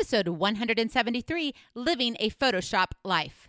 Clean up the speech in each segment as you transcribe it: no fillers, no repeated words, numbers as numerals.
episode 173, Living a Photoshop Life.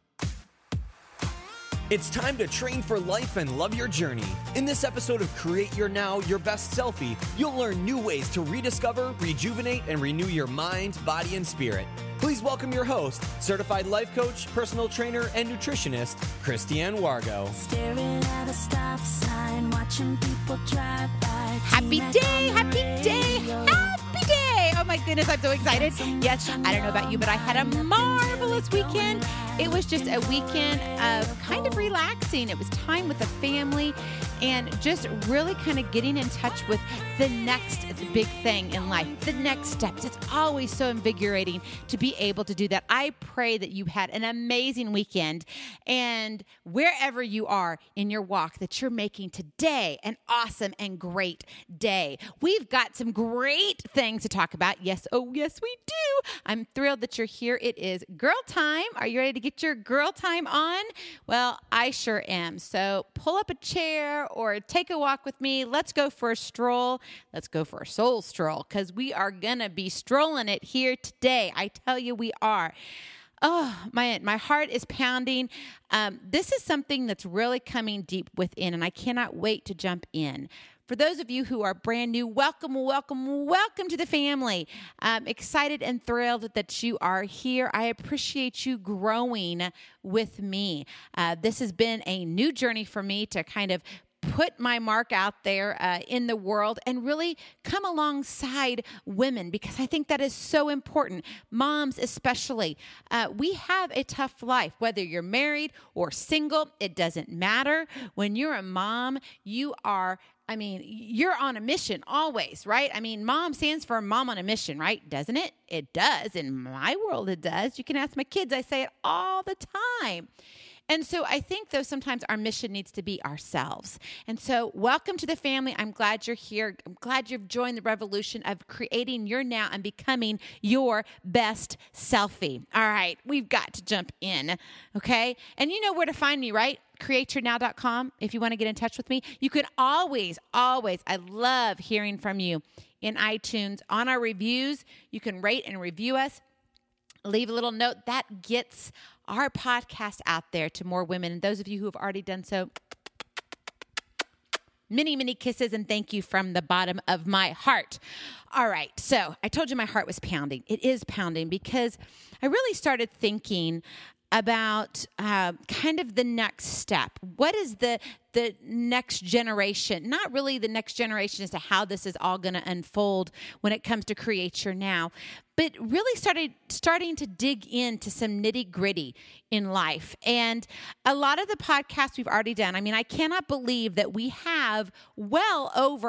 It's time to train for life and love your journey. In this episode of Create Your Now, Your Best Selfie, you'll learn new ways to rediscover, rejuvenate, and renew your mind, body, and spirit. Please welcome your host, certified life coach, personal trainer, and nutritionist, Christiane Wargo. Staring at a stop sign, watching people drive by. Happy day, happy day, happy day. Oh my goodness, I'm so excited. Yes, I don't know about you, but I had a marvelous weekend. It was just a weekend of kind of relaxing. It was time with the family and just really kind of getting in touch with the next big thing in life, the next steps. It's always so invigorating to be able to do that. I pray that you had an amazing weekend, and wherever you are in your walk, that you're making today an awesome and great day. We've got some great things to talk about. Yes, oh yes, we do. I'm thrilled that you're here. It is girl time. Are you ready to get your girl time on? Well, I sure am. So pull up a chair or take a walk with me. Let's go for a stroll. Let's go for a soul stroll, because we are going to be strolling it here today. I tell you, we are. Oh, my heart is pounding. This is something that's really coming deep within, and I cannot wait to jump in. For those of you who are brand new, welcome, welcome, welcome to the family. I'm excited and thrilled that you are here. I appreciate you growing with me. This has been a new journey for me to kind of put my mark out there in the world and really come alongside women, because I think that is so important. Moms especially. We have a tough life. Whether you're married or single, it doesn't matter. When you're a mom, you're on a mission always, right? Mom stands for Mom on a Mission, right? Doesn't it? It does. In my world, it does. You can ask my kids. I say it all the time. And so I think, though, sometimes our mission needs to be ourselves. And so welcome to the family. I'm glad you're here. I'm glad you've joined the revolution of creating your now and becoming your best selfie. All right, we've got to jump in, okay? And you know where to find me, right? CreateYourNow.com. If you want to get in touch with me, you can always, I love hearing from you in iTunes. On our reviews, you can rate and review us. Leave a little note. That gets our podcast out there to more women. And those of you who have already done so, many, many kisses and thank you from the bottom of my heart. All right. So I told you my heart was pounding. It is pounding because I really started thinking about kind of the next step. What is the next generation? Not really the next generation as to how this is all going to unfold when it comes to Create Your Now, but really starting to dig into some nitty gritty in life. And a lot of the podcasts we've already done, I cannot believe that we have well over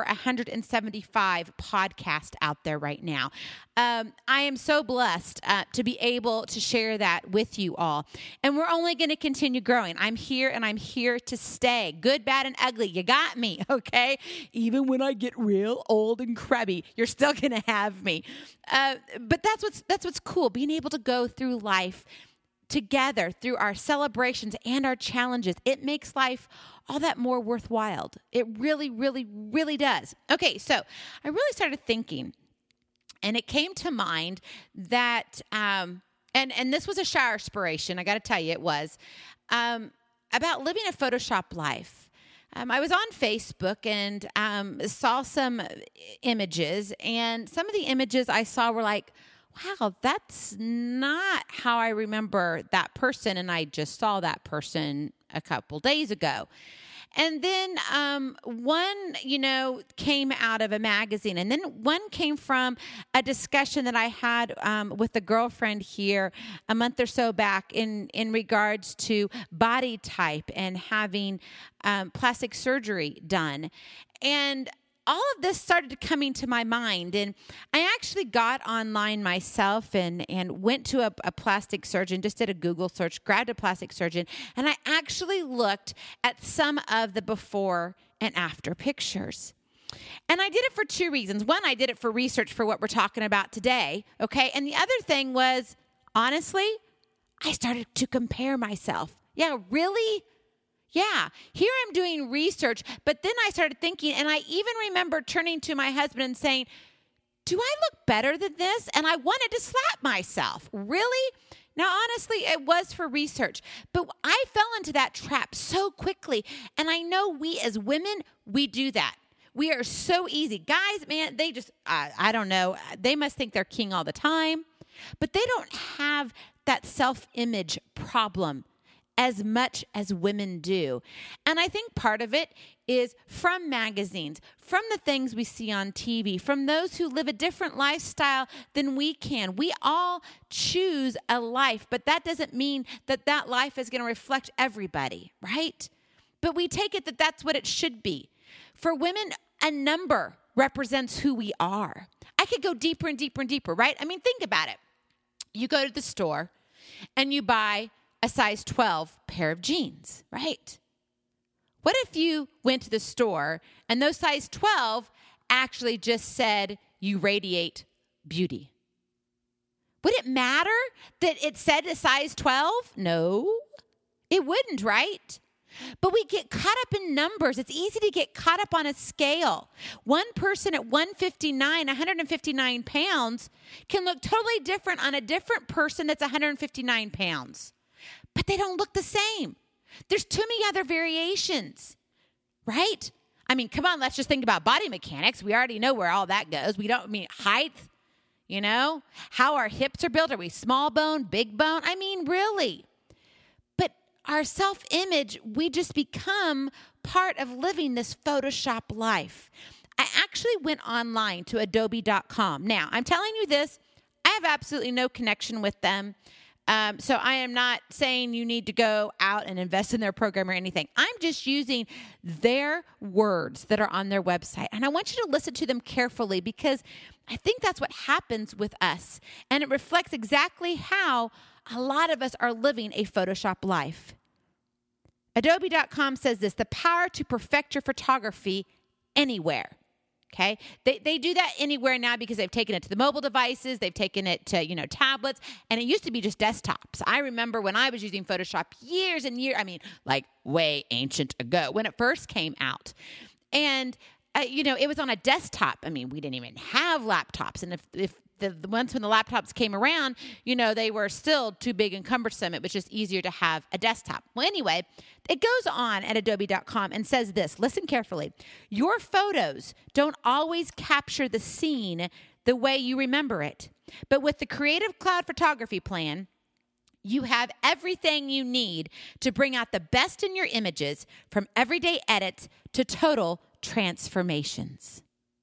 175 podcasts out there right now. I am so blessed to be able to share that with you all. And we're only going to continue growing. I'm here and I'm here to stay. Good, bad, and ugly. You got me, okay? Even when I get real old and crabby, you're still going to have me. But that's what's cool, being able to go through life together through our celebrations and our challenges. It makes life all that more worthwhile. It really, really, really does. Okay, so I really started thinking, and it came to mind that, and this was a shower inspiration, I got to tell you it was, about living a Photoshop life. I was on Facebook and saw some images, and some of the images I saw were like, wow, that's not how I remember that person, and I just saw that person a couple days ago. And then one, came out of a magazine. And then one came from a discussion that I had with a girlfriend here a month or so back in regards to body type and having plastic surgery done. And all of this started coming to my mind, and I actually got online myself and went to a plastic surgeon, just did a Google search, grabbed a plastic surgeon, and I actually looked at some of the before and after pictures. And I did it for two reasons. One, I did it for research for what we're talking about today, okay? And the other thing was, honestly, I started to compare myself. Yeah, really? Yeah, here I'm doing research, but then I started thinking, and I even remember turning to my husband and saying, do I look better than this? And I wanted to slap myself. Really? Now, honestly, it was for research, but I fell into that trap so quickly. And I know we as women, we do that. We are so easy. Guys, man, they just, I don't know. They must think they're king all the time, but they don't have that self-image problem as much as women do. And I think part of it is from magazines, from the things we see on TV, from those who live a different lifestyle than we can. We all choose a life, but that doesn't mean that that life is going to reflect everybody, right? But we take it that that's what it should be. For women, a number represents who we are. I could go deeper and deeper and deeper, right? I mean, think about it. You go to the store and you buy a size 12 pair of jeans, right? What if you went to the store and those size 12 actually just said you radiate beauty? Would it matter that it said a size 12? No, it wouldn't, right? But we get caught up in numbers. It's easy to get caught up on a scale. One person at 159 pounds can look totally different on a different person that's 159 pounds. But they don't look the same. There's too many other variations, right? I mean, come on, let's just think about body mechanics. We already know where all that goes. Height, how our hips are built. Are we small bone, big bone? I mean, really. But our self-image, we just become part of living this Photoshop life. I actually went online to adobe.com. Now, I'm telling you this, I have absolutely no connection with them. So I am not saying you need to go out and invest in their program or anything. I'm just using their words that are on their website. And I want you to listen to them carefully because I think that's what happens with us. And it reflects exactly how a lot of us are living a Photoshop life. Adobe.com says this: the power to perfect your photography anywhere. Okay, they do that anywhere now because they've taken it to the mobile devices, they've taken it to tablets, and it used to be just desktops. I remember when I was using Photoshop years and years, like way ancient ago when it first came out, and it was on a desktop. I mean, we didn't even have laptops, and if the ones when the laptops came around, they were still too big and cumbersome. It was just easier to have a desktop. Well, anyway, it goes on at adobe.com and says this. Listen carefully. Your photos don't always capture the scene the way you remember it. But with the Creative Cloud Photography Plan, you have everything you need to bring out the best in your images, from everyday edits to total transformations.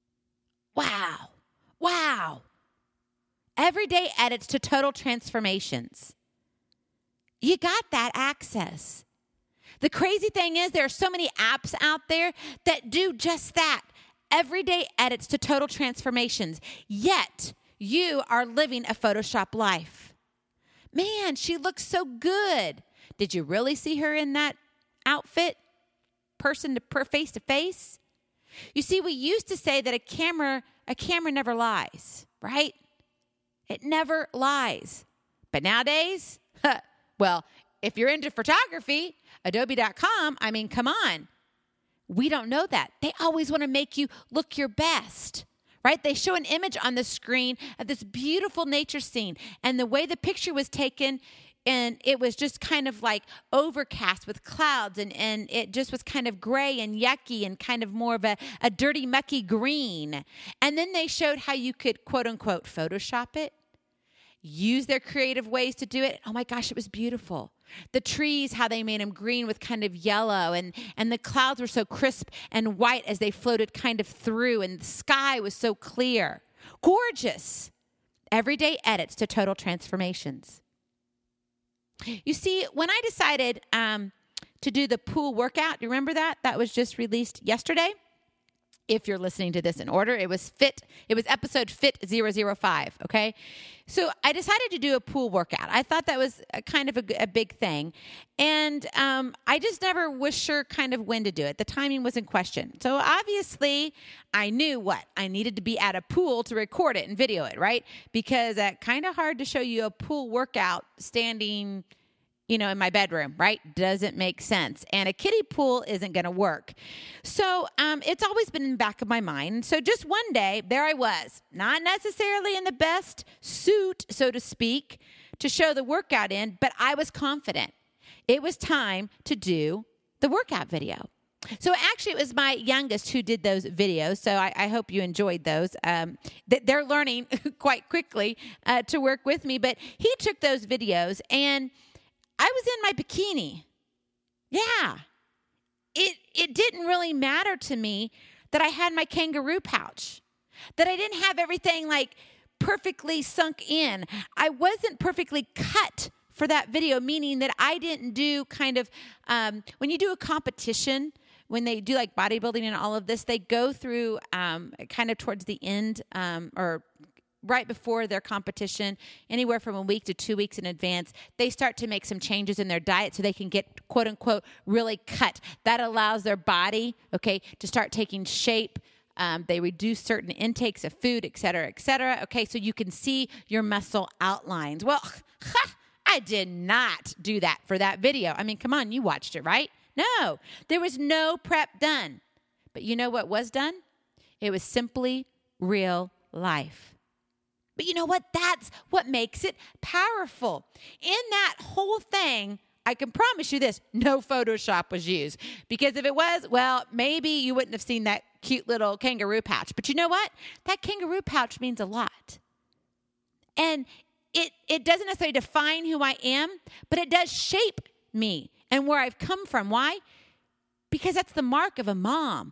Wow. Wow. Everyday edits to total transformations. You got that access. The crazy thing is there are so many apps out there that do just that. Everyday edits to total transformations. Yet you are living a Photoshop life. Man, she looks so good. Did you really see her in that outfit? Person to face to face? You see, we used to say that a camera never lies, right? It never lies. But nowadays, well, if you're into photography, adobe.com, come on. We don't know that. They always want to make you look your best, right? They show an image on the screen of this beautiful nature scene, and the way the picture was taken, and it was just kind of like overcast with clouds, and it just was kind of gray and yucky and kind of more of a dirty, mucky green. And then they showed how you could, quote unquote, Photoshop it, use their creative ways to do it. Oh my gosh, it was beautiful. The trees, how they made them green with kind of yellow, and the clouds were so crisp and white as they floated kind of through, and the sky was so clear. Gorgeous. Everyday edits to total transformations. You see, when I decided to do the pool workout, you remember that? That was just released yesterday. If you're listening to this in order, it was episode Fit 005, okay? So I decided to do a pool workout. I thought that was kind of a big thing. And I just never was sure kind of when to do it. The timing was in question. So obviously, I knew what? I needed to be at a pool to record it and video it, right? Because kind of hard to show you a pool workout standing in my bedroom, right? Doesn't make sense. And a kiddie pool isn't going to work. So it's always been in the back of my mind. So just one day, there I was, not necessarily in the best suit, so to speak, to show the workout in, but I was confident. It was time to do the workout video. So actually, it was my youngest who did those videos. So I hope you enjoyed those. They're learning quite quickly to work with me. But he took those videos, and I was in my bikini. Yeah. It didn't really matter to me that I had my kangaroo pouch, that I didn't have everything like perfectly sunk in. I wasn't perfectly cut for that video, meaning that I didn't do kind of, when you do a competition, when they do like bodybuilding and all of this, they go through kind of towards the end or right before their competition, anywhere from a week to 2 weeks in advance, they start to make some changes in their diet so they can get, quote unquote, really cut. That allows their body, okay, to start taking shape. They reduce certain intakes of food, et cetera, okay, so you can see your muscle outlines. Well, I did not do that for that video. I mean, come on, you watched it, right? No, there was no prep done. But you know what was done? It was simply real life. But you know what? That's what makes it powerful. In that whole thing, I can promise you this, no Photoshop was used. Because if it was, well, maybe you wouldn't have seen that cute little kangaroo pouch. But you know what? That kangaroo pouch means a lot. And it doesn't necessarily define who I am, but it does shape me and where I've come from. Why? Because that's the mark of a mom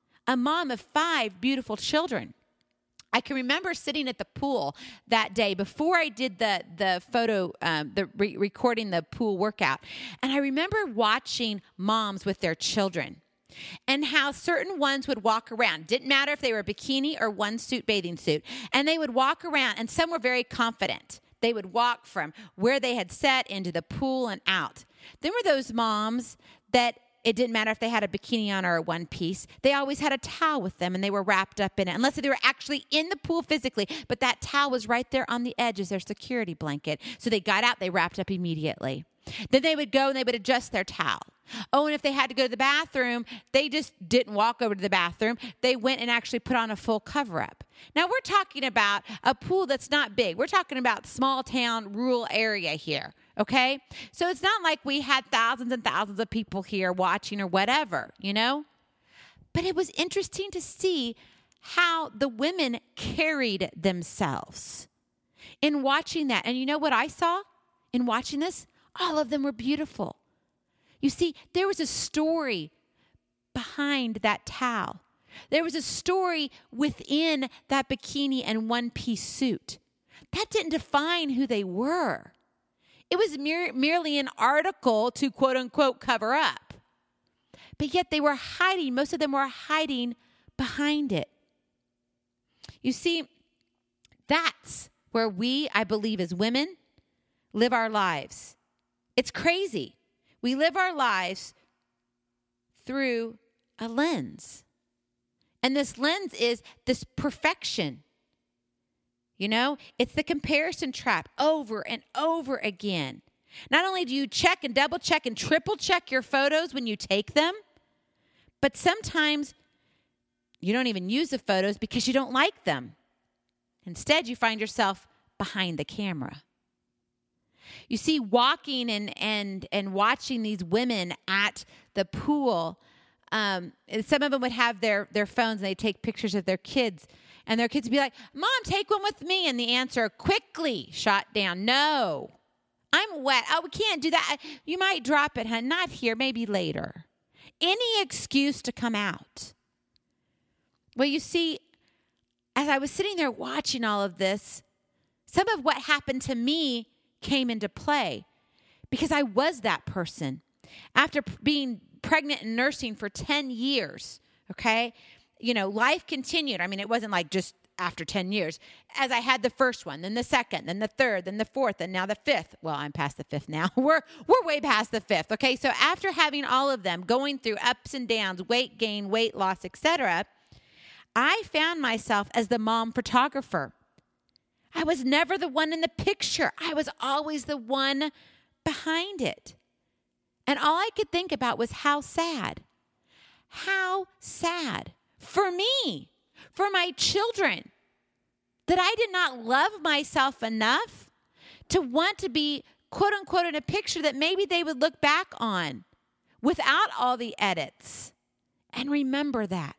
of 5 beautiful children. I can remember sitting at the pool that day before I did the photo, recording the pool workout. And I remember watching moms with their children and how certain ones would walk around. Didn't matter if they were bikini or one suit, bathing suit. And they would walk around, and some were very confident. They would walk from where they had sat into the pool and out. Then were those moms that it didn't matter if they had a bikini on or a one piece. They always had a towel with them, and they were wrapped up in it, unless they were actually in the pool physically. But that towel was right there on the edge as their security blanket. So they got out, they wrapped up immediately. Then they would go and they would adjust their towel. Oh, and if they had to go to the bathroom, they just didn't walk over to the bathroom. They went and actually put on a full cover-up. Now, we're talking about a pool that's not big. We're talking about small town, rural area here, okay? So it's not like we had thousands and thousands of people here watching or whatever, But it was interesting to see how the women carried themselves in watching that. And you know what I saw in watching this? All of them were beautiful. You see, there was a story behind that towel. There was a story within that bikini and one-piece suit. That didn't define who they were. It was merely an article to, quote-unquote, cover up. But yet they were hiding. Most of them were hiding behind it. You see, that's where we, I believe, as women, live our lives. It's crazy. We live our lives through a lens. And this lens is this perfection. It's the comparison trap over and over again. Not only do you check and double check and triple check your photos when you take them, but sometimes you don't even use the photos because you don't like them. Instead, you find yourself behind the camera. You see, walking and watching these women at the pool, some of them would have their phones and they'd take pictures of their kids. And their kids would be like, Mom, take one with me. And the answer quickly shot down, no, I'm wet. Oh, we can't do that. You might drop it, hun. Not here, maybe later. Any excuse to come out. Well, you see, as I was sitting there watching all of this, some of what happened to me came into play because I was that person. After being pregnant and nursing for 10 years, okay, life continued. I mean, it wasn't like just after 10 years. As I had the first one, then the second, then the third, then the fourth, and now the fifth. Well, I'm past the fifth now. We're way past the fifth, okay? So after having all of them, going through ups and downs, weight gain, weight loss, etc., I found myself as the mom photographer. I was never the one in the picture. I was always the one behind it. And all I could think about was how sad. How sad for me, for my children, that I did not love myself enough to want to be, quote unquote, in a picture that maybe they would look back on without all the edits and remember that.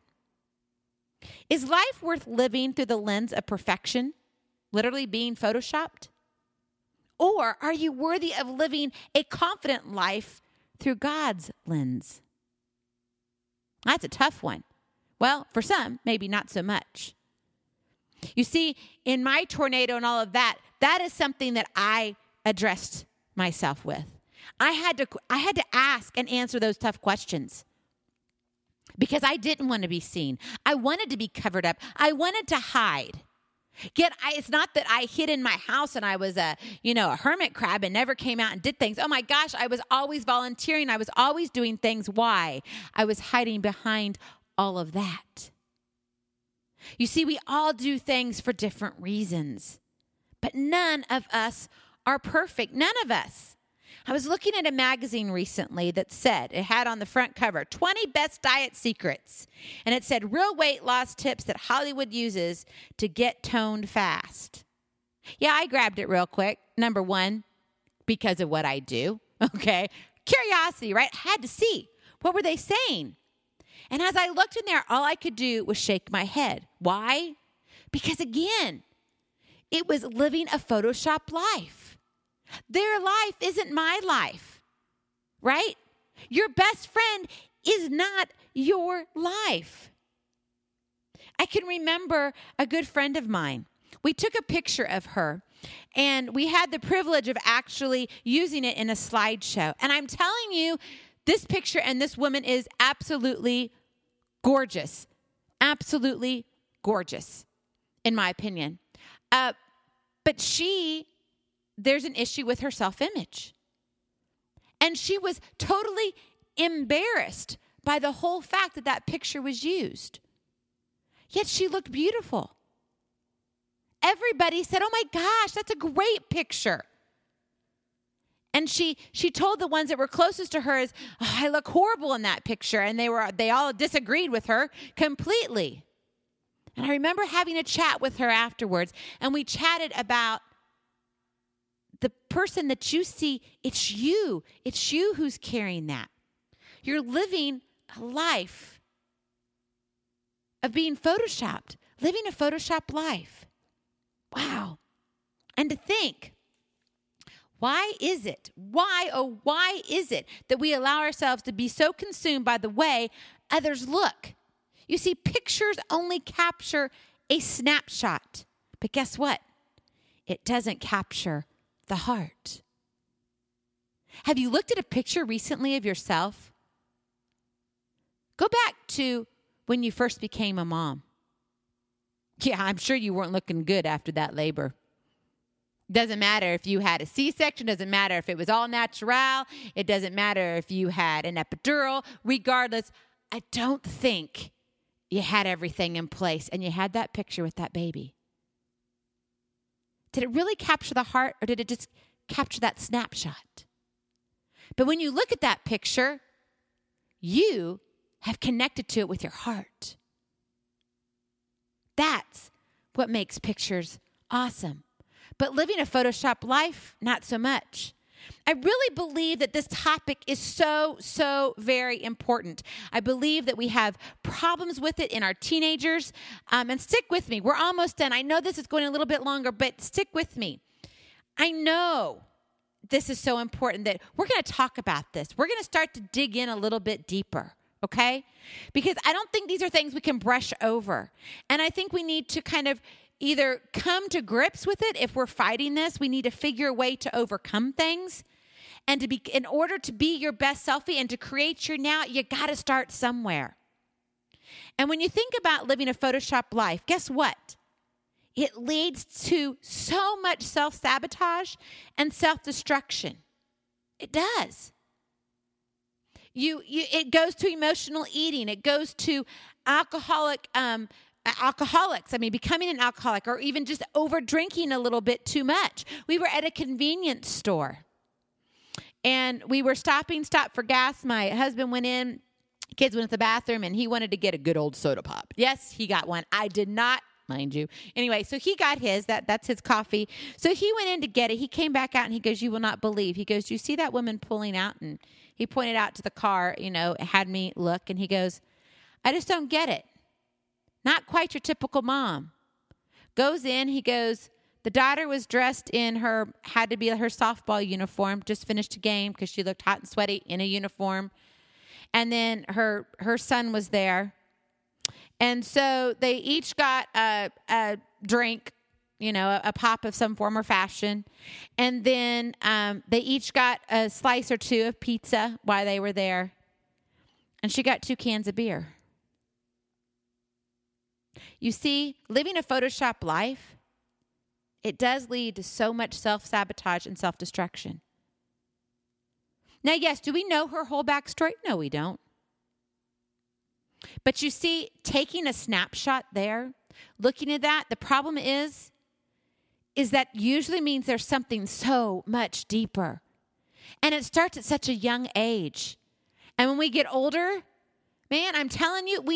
Is life worth living through the lens of perfection, literally being photoshopped? Or are you worthy of living a confident life through God's lens? That's a tough one. Well, for some, maybe not so much. You see, in my tornado and all of that, that is something that I addressed myself with. I had to ask and answer those tough questions because I didn't want to be seen. I wanted to be covered up. I wanted to hide. Yet it's not that I hid in my house and I was a hermit crab and never came out and did things. Oh my gosh, I was always volunteering. I was always doing things. Why? I was hiding behind all of that. You see, we all do things for different reasons, but none of us are perfect. None of us. I was looking at a magazine recently that said, it had on the front cover, 20 best diet secrets. And it said, real weight loss tips that Hollywood uses to get toned fast. Yeah, I grabbed it real quick. Number one, because of what I do. Okay. Curiosity, right? I had to see. What were they saying? And as I looked in there, all I could do was shake my head. Why? Because again, it was living a Photoshop life. Their life isn't my life, right? Your best friend is not your life. I can remember a good friend of mine. We took a picture of her, and we had the privilege of actually using it in a slideshow. And I'm telling you, this picture and this woman is absolutely gorgeous. Absolutely gorgeous, in my opinion. But there's an issue with her self-image. And she was totally embarrassed by the whole fact that that picture was used. Yet she looked beautiful. Everybody said, oh my gosh, that's a great picture. And she told the ones that were closest to her, I look horrible in that picture. And they all disagreed with her completely. And I remember having a chat with her afterwards, and we chatted about the person that you see. It's you. It's you who's carrying that. You're living a life of being photoshopped, living a Photoshop life. Wow. And to think, why is it that we allow ourselves to be so consumed by the way others look? You see, pictures only capture a snapshot. But guess what? It doesn't capture the heart. Have you looked at a picture recently of yourself? Go back to when you first became a mom. Yeah, I'm sure you weren't looking good after that labor. Doesn't matter if you had a C-section. Doesn't matter if it was all natural. It doesn't matter if you had an epidural. Regardless, I don't think you had everything in place and you had that picture with that baby. Did it really capture the heart, or did it just capture that snapshot? But when you look at that picture, you have connected to it with your heart. That's what makes pictures awesome. But living a Photoshop life, not so much. I really believe that this topic is so very important. I believe that we have problems with it in our teenagers. And stick with me. We're almost done. I know this is going a little bit longer, but stick with me. I know this is so important that we're going to talk about this. We're going to start to dig in a little bit deeper, okay? Because I don't think these are things we can brush over. And I think we need to kind of either come to grips with it. If we're fighting this, we need to figure a way to overcome things. And in order to be your best selfie and to create your now, you got to start somewhere. And when you think about living a Photoshop life, guess what? It leads to so much self-sabotage and self-destruction. It does. It goes to emotional eating. It goes to alcoholics. Becoming an alcoholic, or even just over drinking a little bit too much. We were at a convenience store. And we were stopped for gas. My husband went in, kids went to the bathroom, and he wanted to get a good old soda pop. Yes, he got one. I did not, mind you. Anyway, so he got his. That's his coffee. So he went in to get it. He came back out, and he goes, "You will not believe." He goes, "Do you see that woman pulling out?" And he pointed out to the car, had me look, and he goes, "I just don't get it. Not quite your typical mom." Goes in, he goes, the daughter was dressed in had to be her softball uniform, just finished a game because she looked hot and sweaty in a uniform. And then her son was there. And so they each got a drink, a pop of some form or fashion. And then they each got a slice or two of pizza while they were there. And she got 2 cans of beer. You see, living a Photoshop life, it does lead to so much self-sabotage and self-destruction. Now, yes, do we know her whole backstory? No, we don't. But you see, taking a snapshot there, looking at that, the problem is that usually means there's something so much deeper. And it starts at such a young age. And when we get older, man, I'm telling you,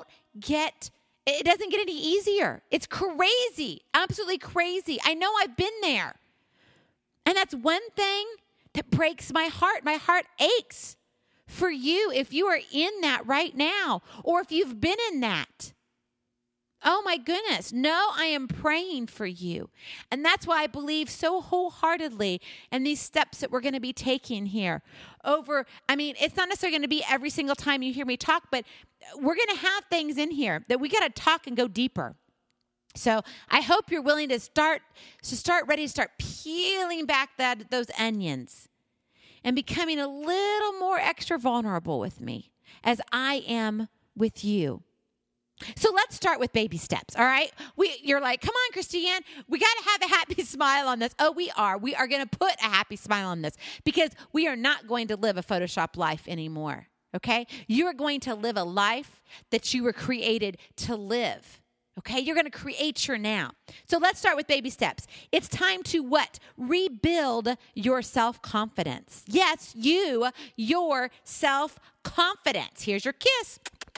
it doesn't get any easier. It's crazy, absolutely crazy. I know, I've been there. And that's one thing that breaks my heart. My heart aches for you if you are in that right now, or if you've been in that. Oh my goodness. No, I am praying for you. And that's why I believe so wholeheartedly in these steps that we're going to be taking here. It's not necessarily going to be every single time you hear me talk, but we're going to have things in here that we got to talk and go deeper. So I hope you're willing to start ready to start peeling back those onions and becoming a little more extra vulnerable with me as I am with you. So let's start with baby steps, all right? You're like, come on, Christiane, we got to have a happy smile on this. Oh, we are. We are going to put a happy smile on this because we are not going to live a Photoshop life anymore, okay? You are going to live a life that you were created to live, okay? You're going to create your now. So let's start with baby steps. It's time to what? Rebuild your self-confidence. Yes, your self-confidence. Here's your kiss.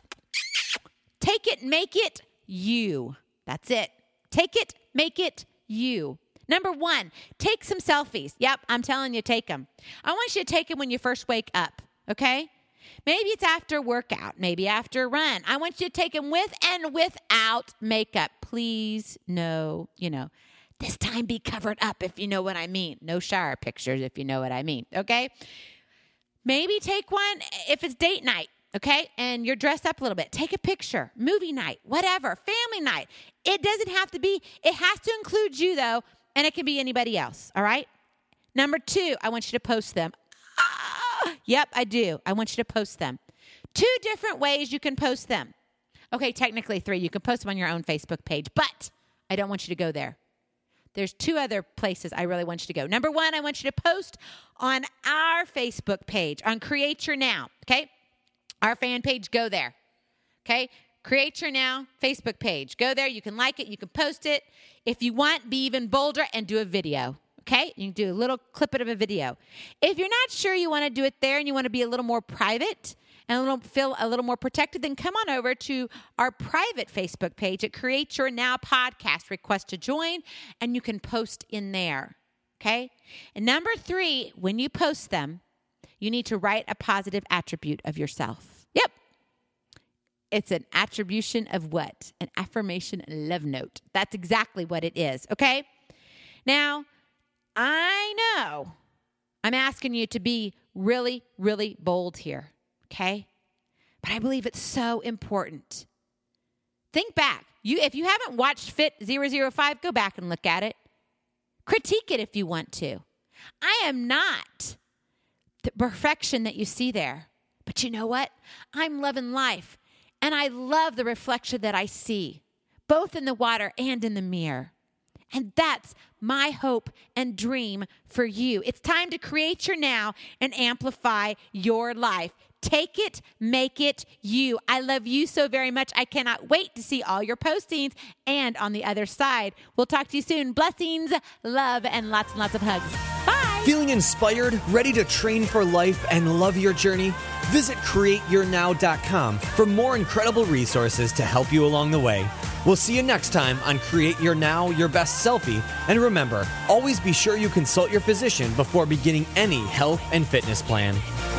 Take it, make it you. That's it. Take it, make it you. Number 1, take some selfies. Yep, I'm telling you, take them. I want you to take them when you first wake up, okay? Maybe it's after a workout, maybe after a run. I want you to take them with and without makeup. Please, no, this time be covered up if you know what I mean. No shower pictures if you know what I mean, okay? Maybe take one if it's date night. Okay, and you're dressed up a little bit. Take a picture, movie night, whatever, family night. It doesn't have to be, it has to include you though, and it can be anybody else, all right? Number 2, I want you to post them. Yep, I do. I want you to post them. 2 different ways you can post them. Okay, technically 3. You can post them on your own Facebook page, but I don't want you to go there. There's 2 other places I really want you to go. Number 1, I want you to post on our Facebook page, on Create Your Now, okay? Our fan page, go there, okay? Create Your Now Facebook page. Go there. You can like it. You can post it. If you want, be even bolder and do a video, okay? You can do a little clip of a video. If you're not sure you want to do it there and you want to be a little more private and feel a little more protected, then come on over to our private Facebook page at Create Your Now Podcast. Request to join, and you can post in there, okay? And number 3, when you post them, you need to write a positive attribute of yourself. Yep. It's an attribution of what? An affirmation love note. That's exactly what it is, okay? Now, I know I'm asking you to be really, really bold here, okay? But I believe it's so important. Think back. If you haven't watched Fit 005, go back and look at it. Critique it if you want to. I am not the perfection that you see there. But you know what? I'm loving life, and I love the reflection that I see, both in the water and in the mirror. And that's my hope and dream for you. It's time to create your now and amplify your life. Take it, make it you. I love you so very much. I cannot wait to see all your postings. And on the other side, we'll talk to you soon. Blessings, love, and lots of hugs. Bye. Feeling inspired, ready to train for life and love your journey? Visit CreateYourNow.com for more incredible resources to help you along the way. We'll see you next time on Create Your Now, Your Best Selfie. And remember, always be sure you consult your physician before beginning any health and fitness plan.